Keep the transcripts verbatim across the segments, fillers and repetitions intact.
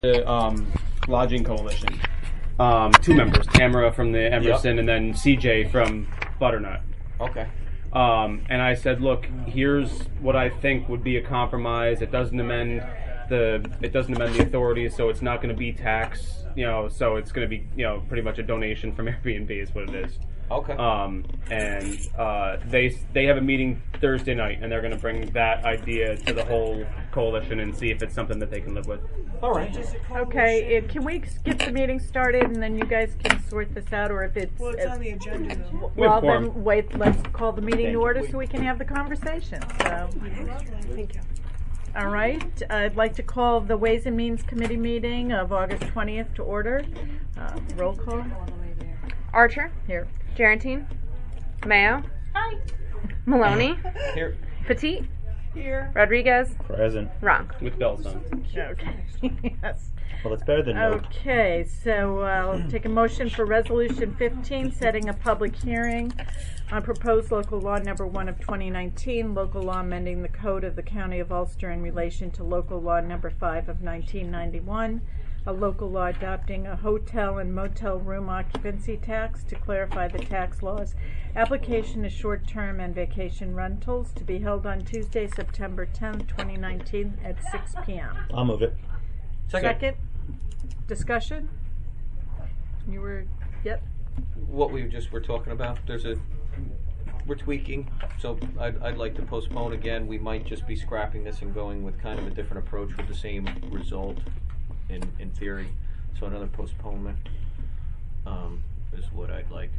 the um, Lodging Coalition. Um, two members, Tamara from the Emerson, yep. and then C J from Butternut. Okay. Um, and I said, look, here's what I think would be a compromise. It doesn't amend the it doesn't amend the authorities, so it's not going to be tax, you know. So it's going to be, you know, pretty much a donation from Airbnb is what it is. Okay. Um, and uh, they they have a meeting Thursday night, and they're going to bring that idea to the whole coalition and see if it's something that they can live with. All right. Okay, it, can we get the meeting started and then you guys can sort this out, or if it's... Well, it's on the agenda, though. Well, then, wait, let's call the meeting to order so we can have the conversation, so... Thank you. All right, I'd like to call the Ways and Means Committee meeting of August twentieth to order. Uh, roll call. Archer. Here. Jarentine. Mayo. Hi. Maloney. Here. Petit. Here. Rodriguez. Present. Ronk. With bells on. Okay. Yes. Well, it's better than no. Okay, so uh, I'll take a motion for Resolution fifteen, setting a public hearing on proposed local law number one of twenty nineteen, local law amending the code of the County of Ulster in relation to local law number five of nineteen ninety-one, a local law adopting a hotel and motel room occupancy tax to clarify the tax laws, application to short-term and vacation rentals, to be held on Tuesday, September tenth, twenty nineteen at six p.m. I'll move it. Second. Second. Discussion? You were, yep. What we just were talking about, there's a, we're tweaking, so I'd, I'd like to postpone again. We might just be scrapping this and going with kind of a different approach with the same result in, in theory. So another postponement um, is what I'd like.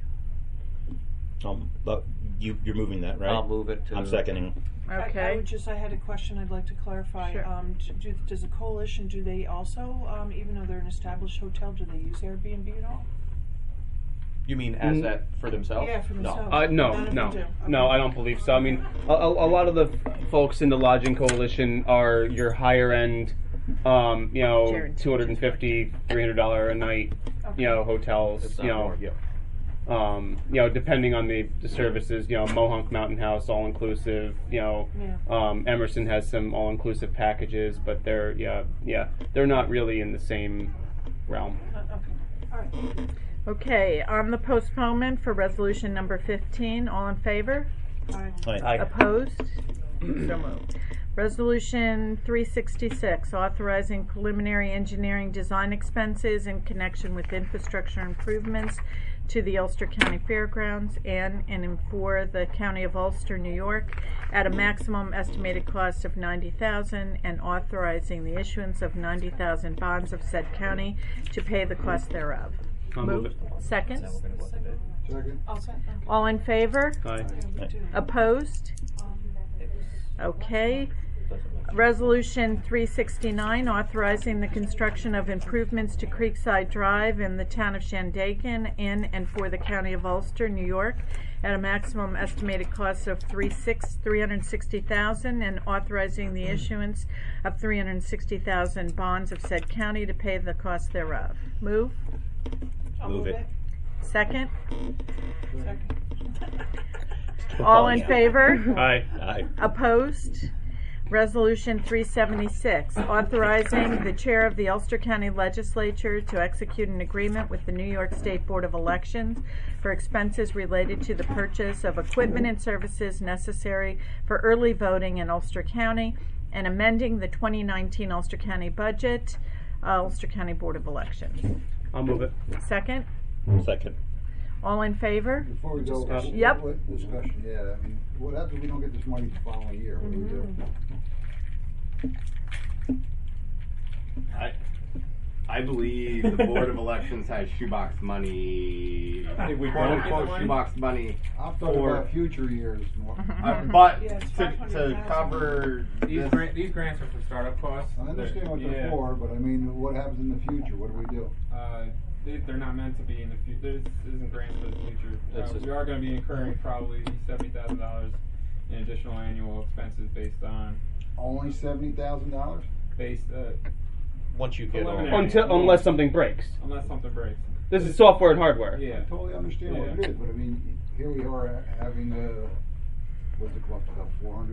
Um, but you, you're moving that, right? I'll move it to... I'm seconding. Okay. I, I would just, I had a question I'd like to clarify. Sure. Um, do, does the coalition, do they also, um, even though they're an established hotel, do they use Airbnb at all? You mean as Mm. that for themselves? Yeah, for themselves. Uh, no, None of them no, do. Okay. no, I don't believe so. I mean, a, a, a lot of the f- folks in the Lodging Coalition are your higher end, um, you know, Jared. two hundred fifty, three hundred dollars a night, Okay. you know, hotels, It's you not know, more, yeah. um, you know, depending on the, the services, you know, Mohonk Mountain House, all inclusive, you know, Yeah. um, Emerson has some all inclusive packages, but they're, yeah, yeah, they're not really in the same realm. Uh, okay. All right. Okay, on the postponement for resolution number fifteen, all in favor? All right. Aye. Aye. Opposed? So moved. Resolution three sixty-six, authorizing preliminary engineering design expenses in connection with infrastructure improvements to the Ulster County Fairgrounds and, and for the County of Ulster, New York, at a maximum estimated cost of ninety thousand dollars, and authorizing the issuance of ninety thousand bonds of said county to pay the cost thereof. I'll move it. Second. Second. I'll second. All in favor? Aye. Opposed? Okay. Resolution three sixty-nine, authorizing the construction of improvements to Creekside Drive in the town of Shandaken in and for the County of Ulster, New York, at a maximum estimated cost of three hundred sixty thousand dollars, and authorizing the issuance of three hundred sixty thousand bonds of said county to pay the cost thereof. Move. I'll Move it. Second. All in favor? Aye. Aye. Opposed? Resolution three seventy-six, authorizing the chair of the Ulster County Legislature to execute an agreement with the New York State Board of Elections for expenses related to the purchase of equipment and services necessary for early voting in Ulster County, and amending the twenty nineteen Ulster County budget, uh, Ulster County Board of Elections. I'll move it. Second? Second. All in favor? Before we go, Discussion. Yep. what- discussion, yeah, I mean, what happens if we don't get this money the following year, what do we do? I, I believe the Board of Elections has shoebox money, If we quote don't get the unquote money? shoebox money, I'm talking Or- about future years, more. uh, but Yeah, it's to, five hundred to thousand. cover These, this, grant, these grants are for startup costs. I understand what They're- they're yeah. for, but I mean, what happens in the future, what do we do? Uh, they, they're not meant to be in the future. This isn't grants for the future. That's Uh, just- we are going to be incurring probably seventy thousand dollars in additional annual expenses based on Only seventy thousand dollars? based uh, Once you get all... Preliminary. Until unless something breaks. unless something breaks. This is software and hardware. Yeah. I totally understand what Yeah. it is, but I mean, here we are ha- having, uh, what's it cost, about four hundred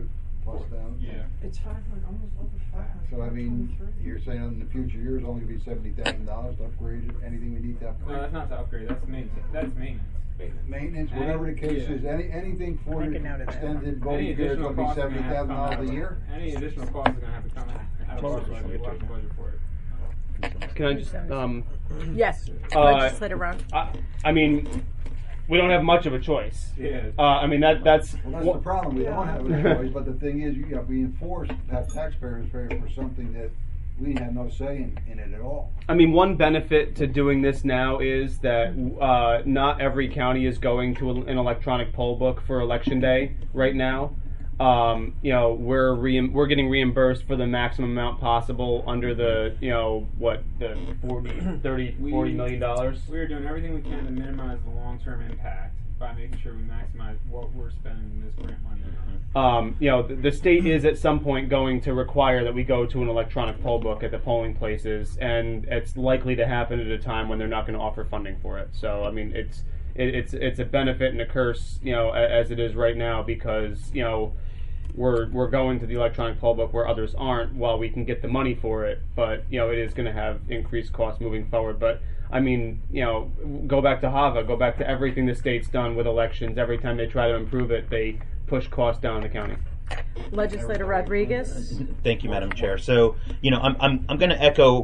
plus down. Yeah. It's five hundred, almost over five hundred. So I mean, you're saying in the future years, only gonna be seventy thousand dollars to upgrade anything we need to No, upgrade? that's not to upgrade. That's maintenance. That's maintenance. Maintenance, whatever the case Yeah. is, any, anything for Make a note of that. extended Any voting period is additional gonna be costs are seventy gonna have to thousand come out dollars of a year? Any additional costs are gonna have to come out of our budget. We'll have to budget for it. Can I just um Yes, Uh, legislator Roan. I, I mean, we don't have much of a choice. Yeah. Uh, I mean that that's Well, that's wha- the problem, we don't have a choice, but the thing is, you know, being forced to have taxpayers pay for something that we have no say in, in it at all. I mean, one benefit to doing this now is that uh, not every county is going to an electronic poll book for election day right now. Um, you know, we're re- we're getting reimbursed for the maximum amount possible under the, you know, what, the forty, thirty, We- forty million dollars. We are doing everything we can to minimize the long-term impact by making sure we maximize what we're spending this grant money on. Um, you know, the, the state is at some point going to require that we go to an electronic poll book at the polling places, and it's likely to happen at a time when they're not going to offer funding for it. So, I mean, it's it, it's it's a benefit and a curse, you know, a- as it is right now, because you know we're we're going to the electronic poll book where others aren't, while we can get the money for it. But you know, it is going to have increased costs moving forward. But I mean, you know, go back to HAVA, go back to everything the state's done with elections. Every time they try to improve it, they push costs down in the county. Legislator Rodriguez. Thank you, Madam Chair. So, you know, I'm I'm I'm going to echo.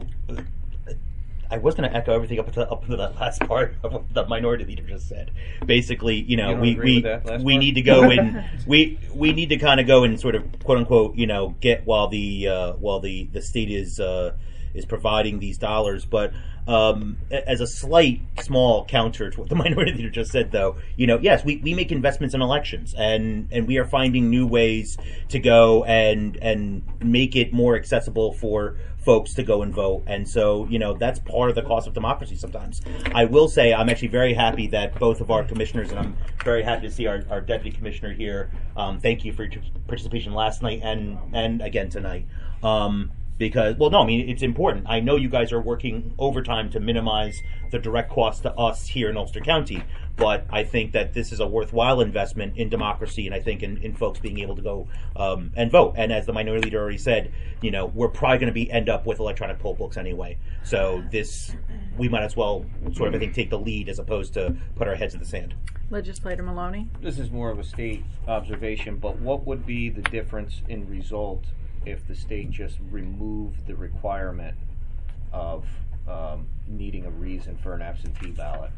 I was going to echo everything up to up to that last part of what the minority leader just said. Basically, you know, You don't we agree we with that last we part? need to go and we we need to kind of go and sort of quote unquote, you know, get while the uh, while the the state is uh, is providing these dollars, but. Um, as a slight, small counter to what the minority leader just said, though, you know, yes, we, we make investments in elections, and, and we are finding new ways to go and and make it more accessible for folks to go and vote. And so, you know, that's part of the cost of democracy sometimes. I will say I'm actually very happy that both of our commissioners, and I'm very happy to see our, our deputy commissioner here. Um, thank you for your participation last night and, and again tonight. Um, Because, well, no, I mean, it's important. I know you guys are working overtime to minimize the direct cost to us here in Ulster County, but I think that this is a worthwhile investment in democracy, and I think in, in folks being able to go um, and vote. And as the minority leader already said, you know, we're probably going to be end up with electronic poll books anyway. So this, we might as well sort of, I think, take the lead as opposed to put our heads in the sand. Legislator Maloney. This is more of a state observation, but what would be the difference in result if the state just removed the requirement of um, needing a reason for an absentee ballot?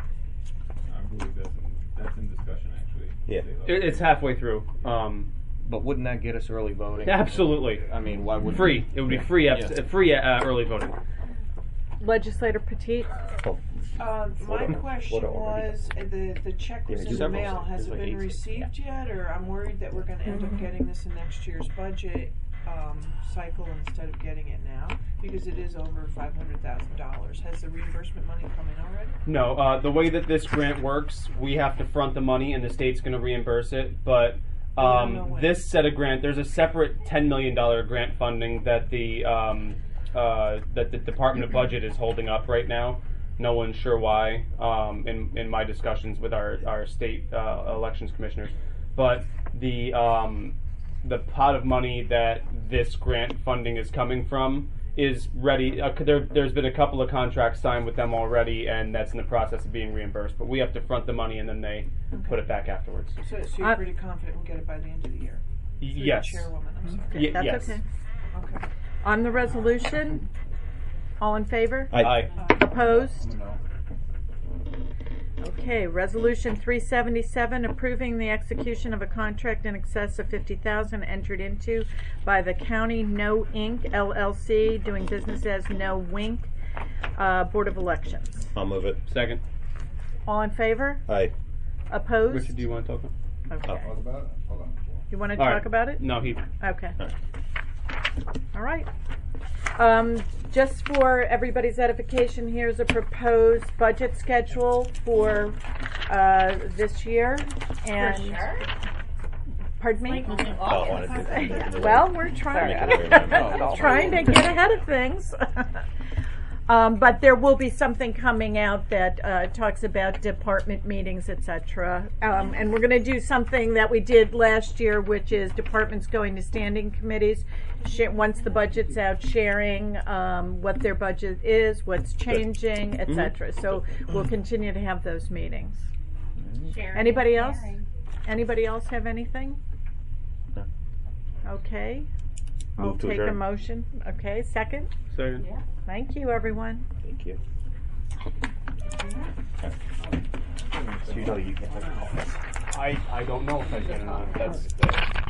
I believe that's in, that's in discussion, actually. Yeah. It, it's halfway through. Um, But wouldn't that get us early voting? absolutely. I mean, why would Free. It would be free. abs- Yeah. Free uh, early voting. Legislator Petit. Oh, Uh, my Florida- question Florida already was, uh, the, the check was Yeah, in the several mail, states. has There's it like been eight states. received yet, or I'm worried that we're gonna end up getting this in next year's budget, um, cycle instead of getting it now, because it is over five hundred thousand dollars. Has the reimbursement money come in already? No, uh, the way that this grant works, we have to front the money, and the state's going to reimburse it. But don't know um, when. this set of grant, there's a separate ten million dollar grant funding that the um, uh, that the Department of Budget is holding up right now. No one's sure why. Um, in in my discussions with our our state uh, elections commissioners, but the um, the pot of money that this grant funding is coming from is ready. Uh, there, there's been a couple of contracts signed with them already, and that's in the process of being reimbursed. But we have to front the money, and then they put it back afterwards. So, so you're Uh, pretty confident we'll get it by the end of the year? Y- Through the yes. Chairwoman, I'm sorry. Y- That's yes. okay. Okay. On the resolution, all in favor? I, Aye. Opposed? No. Okay, resolution three seventy-seven, approving the execution of a contract in excess of fifty thousand entered into by the County No Incorporated. L L C, doing business as No Wink, uh, Board of Elections. I'll move it. Second. All in favor? Aye. Opposed? Richard, do you want to talk about? Okay. Talk about it? Hold on. You want to All talk right. about it? No, he. Okay. All right. All right. Um, just for everybody's edification, here's a proposed budget schedule for uh, this year. And pardon me? Oh, I wanted to- Well, we're trying Sorry, I don't remember. trying to get ahead of things. Um, but there will be something coming out that uh, talks about department meetings, et cetera. Um, and we're going to do something that we did last year, which is departments going to standing committees. Sh- once the budget's out, sharing um, what their budget is, what's changing, et cetera. So we'll continue to have those meetings. Sharing Anybody and else? caring. Anybody else have anything? No. Okay. I'll Move to take a adjourn. motion. Okay, second. Second. Yeah. Thank you, everyone. Thank you. So you know you can. I, I don't know if I can or not. That's, that's